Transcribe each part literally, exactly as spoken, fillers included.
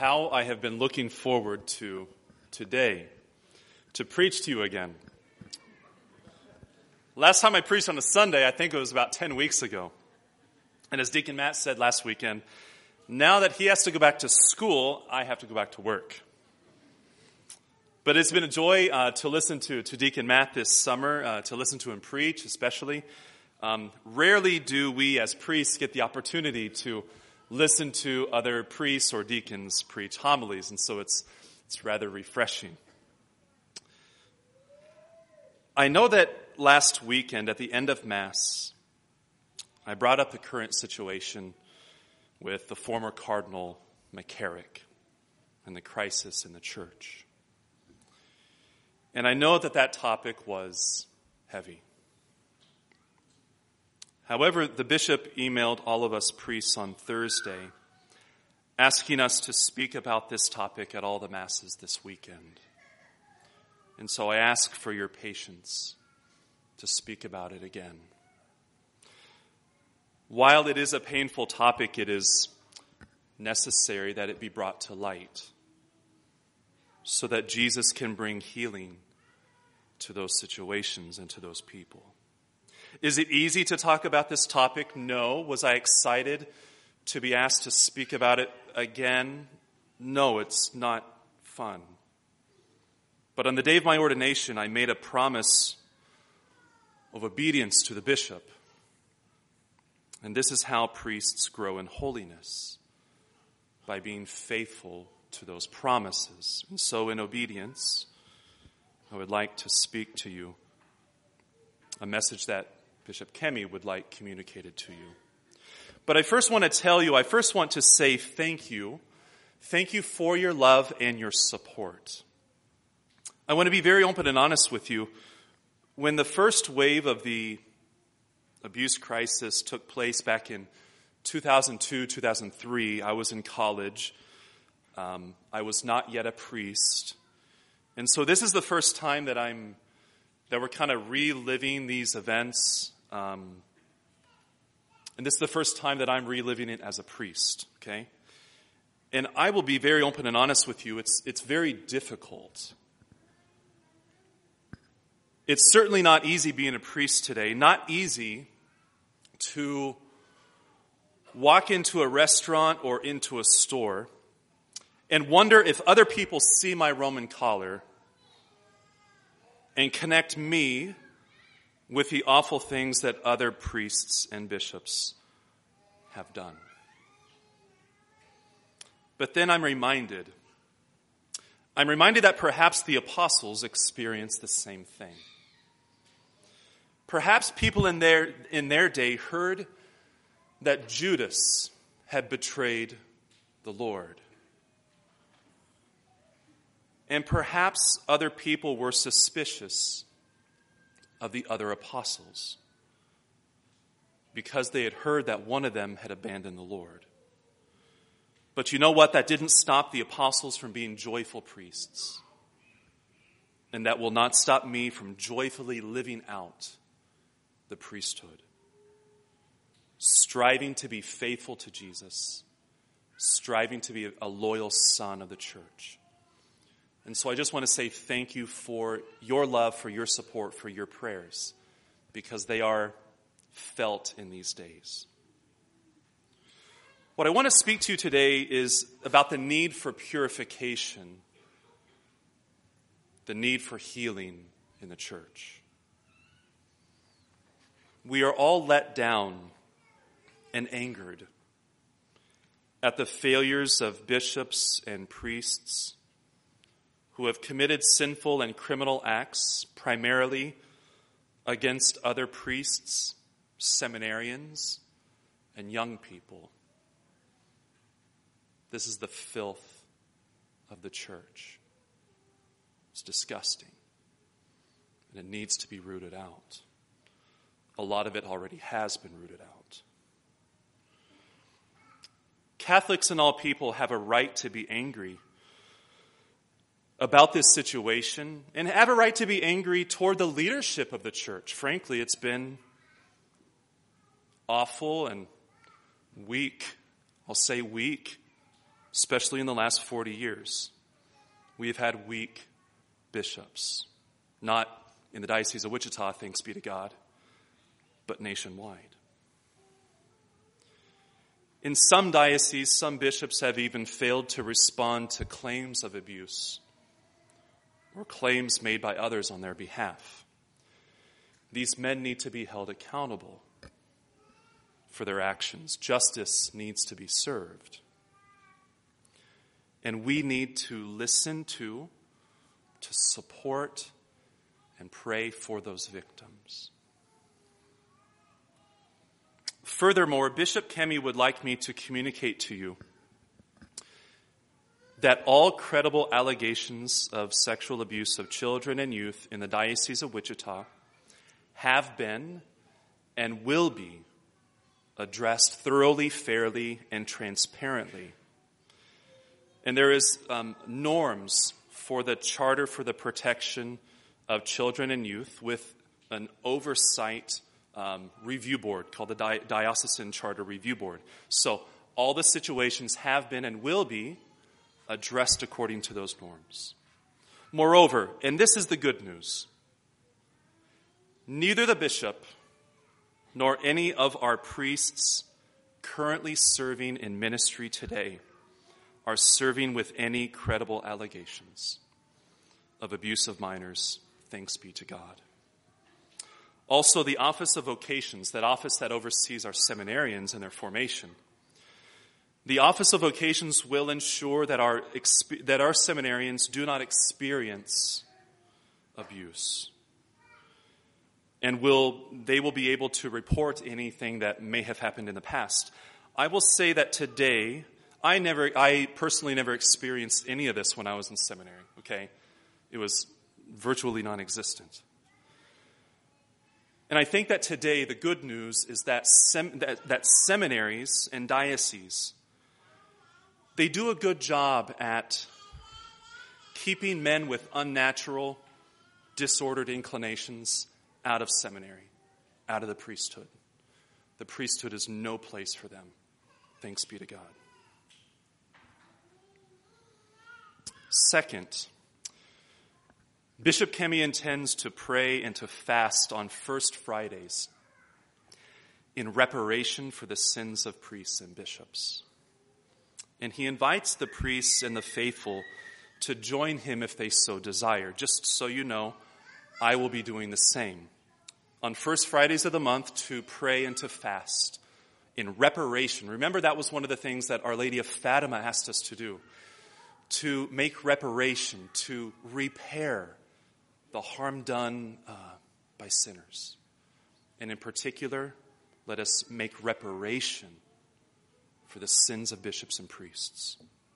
how I have been looking forward to today, to preach to you again. Last time I preached on a Sunday, I think it was about ten weeks ago. And as Deacon Matt said last weekend, now that he has to go back to school, I have to go back to work. But it's been a joy uh, to listen to, to Deacon Matt this summer, uh, to listen to him preach especially. Um, rarely do we as priests get the opportunity to listen to other priests or deacons preach homilies, and so it's it's rather refreshing. I know that last weekend at the end of Mass, I brought up the current situation with the former Cardinal McCarrick and the crisis in the church. And I know that that topic was heavy. However, the bishop emailed all of us priests on Thursday asking us to speak about this topic at all the Masses this weekend. And so I ask for your patience to speak about it again. While it is a painful topic, it is necessary that it be brought to light so that Jesus can bring healing to those situations and to those people. Is it easy to talk about this topic? No. Was I excited to be asked to speak about it again? No, it's not fun. But on the day of my ordination, I made a promise of obedience to the bishop. And this is how priests grow in holiness, by being faithful to those promises. And so in obedience, I would like to speak to you a message that Bishop Kemi would like communicated to you. But I first want to tell you, I first want to say thank you. Thank you for your love and your support. I want to be very open and honest with you. When the first wave of the abuse crisis took place back in two thousand two, two thousand three, I was in college. Um, I was not yet a priest. And so this is the first time that I'm that we're kind of reliving these events. Um, and this is the first time that I'm reliving it as a priest, okay? And I will be very open and honest with you. It's it's very difficult. It's certainly not easy being a priest today. Not easy to walk into a restaurant or into a store and wonder if other people see my Roman collar and connect me with the awful things that other priests and bishops have done. But then I'm reminded, I'm reminded that perhaps the apostles experienced the same thing. Perhaps people in their, in their day heard that Judas had betrayed the Lord. And perhaps other people were suspicious of the other apostles because they had heard that one of them had abandoned the Lord. But you know what? That didn't stop the apostles from being joyful priests. And that will not stop me from joyfully living out the priesthood. Striving to be faithful to Jesus. Striving to be a loyal son of the church. And so I just want to say thank you for your love, for your support, for your prayers, because they are felt in these days. What I want to speak to you today is about the need for purification, the need for healing in the church. We are all let down and angered at the failures of bishops and priests who have committed sinful and criminal acts primarily against other priests, seminarians, and young people. This is the filth of the church. It's disgusting, and it needs to be rooted out. A lot of it already has been rooted out. Catholics and all people have a right to be angry about this situation and have a right to be angry toward the leadership of the church. Frankly, it's been awful and weak. I'll say weak especially in the last forty years, we have had weak bishops. Not in the Diocese of Wichita, thanks be to God, but nationwide. In some dioceses, some bishops have even failed to respond to claims of abuse or claims made by others on their behalf. These men need to be held accountable for their actions. Justice needs to be served. And we need to listen to, to support, and pray for those victims. Furthermore, Bishop Kemi would like me to communicate to you that all credible allegations of sexual abuse of children and youth in the Diocese of Wichita have been and will be addressed thoroughly, fairly, and transparently. And there is um, norms for the Charter for the Protection of Children and Youth with an oversight um, review board called the Di- Diocesan Charter Review Board. So all the situations have been and will be addressed according to those norms. Moreover, and this is the good news, neither the bishop nor any of our priests currently serving in ministry today are serving with any credible allegations of abuse of minors. Thanks be to God. Also, the Office of Vocations, that office that oversees our seminarians and their formation, the Office of Vocations will ensure that our that our seminarians do not experience abuse, and will they will be able to report anything that may have happened in the past. I will say that today, I never, I personally never experienced any of this when I was in seminary. Okay, it was virtually non-existent. And I think that today the good news is that, sem- that, that seminaries and dioceses, they do a good job at keeping men with unnatural, disordered inclinations out of seminary, out of the priesthood. The priesthood is no place for them. Thanks be to God. Second, Bishop Kemi intends to pray and to fast on First Fridays in reparation for the sins of priests and bishops. And he invites the priests and the faithful to join him if they so desire. Just so you know, I will be doing the same. On First Fridays of the month, to pray and to fast in reparation. Remember, that was one of the things that Our Lady of Fatima asked us to do. To make reparation, to repair the harm done uh, by sinners. And in particular, let us make reparation for the sins of bishops and priests.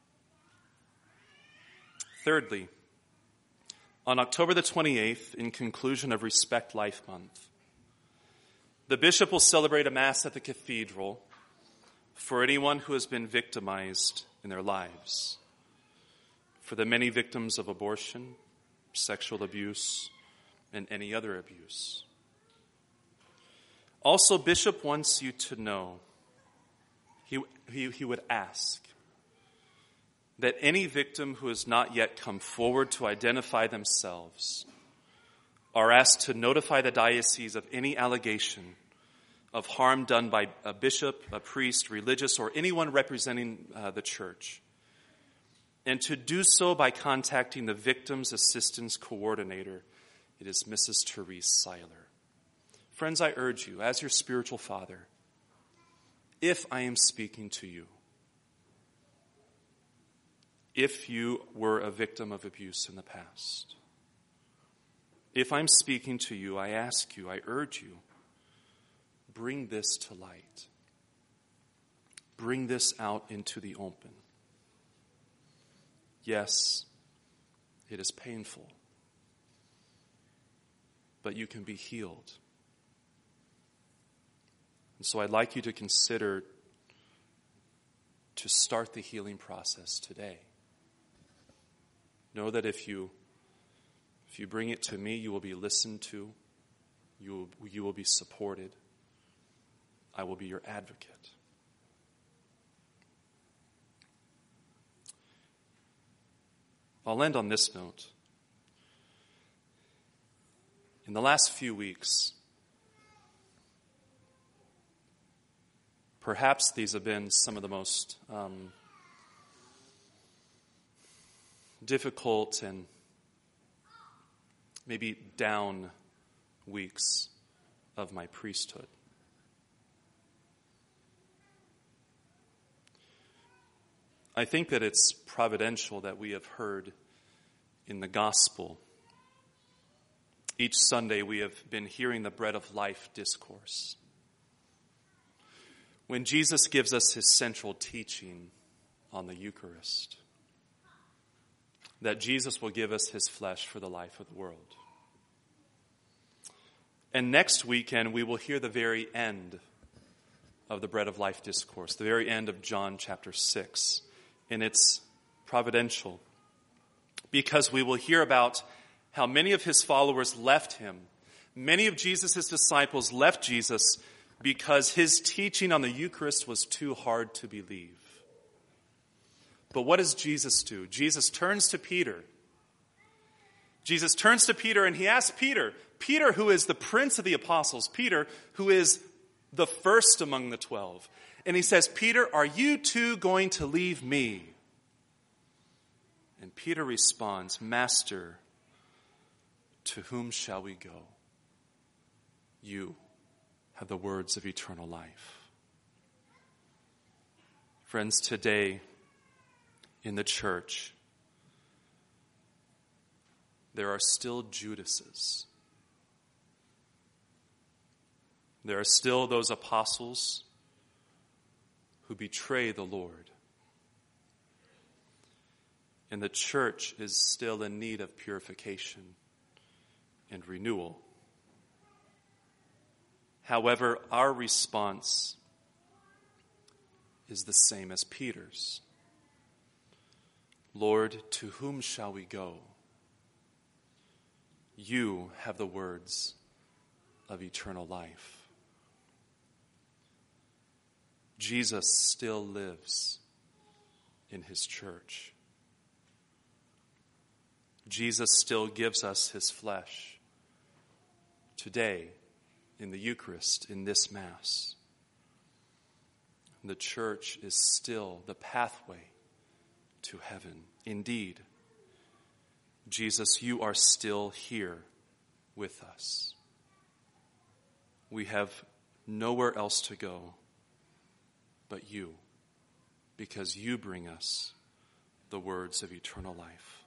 Thirdly, on October the twenty-eighth, in conclusion of Respect Life Month, the bishop will celebrate a Mass at the cathedral for anyone who has been victimized in their lives, for the many victims of abortion, sexual abuse, and any other abuse. Also, Bishop wants you to know, he, he, he would ask that any victim who has not yet come forward to identify themselves are asked to notify the diocese of any allegation of harm done by a bishop, a priest, religious, or anyone representing uh, the church, and to do so by contacting the Victims Assistance Coordinator. It is Missus Therese Seiler. Friends, I urge you, as your spiritual father, if I am speaking to you, if you were a victim of abuse in the past, if I'm speaking to you, I ask you, I urge you, bring this to light. Bring this out into the open. Yes, it is painful, but you can be healed. And so I'd like you to consider to start the healing process today. Know that if you if you bring it to me, you will be listened to, you will, you will be supported. I will be your advocate. I'll end on this note. In the last few weeks, perhaps these have been some of the most um, difficult and maybe down weeks of my priesthood. I think that it's providential that we have heard in the gospel. Each Sunday we have been hearing the bread of life discourse. When Jesus gives us his central teaching on the Eucharist, that Jesus will give us his flesh for the life of the world. And next weekend we will hear the very end of the bread of life discourse, the very end of John chapter six. And it's providential because we will hear about how many of his followers left him. Many of Jesus' disciples left Jesus because his teaching on the Eucharist was too hard to believe. But what does Jesus do? Jesus turns to Peter. Jesus turns to Peter and he asks Peter, Peter who is the prince of the apostles, Peter who is the first among the twelve. And he says, Peter, are you too going to leave me? And Peter responds, Master, to whom shall we go? You have the words of eternal life. Friends, today in the church, there are still Judases. There are still those apostles who betray the Lord. And the church is still in need of purification and renewal. However, our response is the same as Peter's. Lord, to whom shall we go? You have the words of eternal life. Jesus still lives in his church. Jesus still gives us his flesh today in the Eucharist, in this Mass. The church is still the pathway to heaven. Indeed, Jesus, you are still here with us. We have nowhere else to go but you, because you bring us the words of eternal life.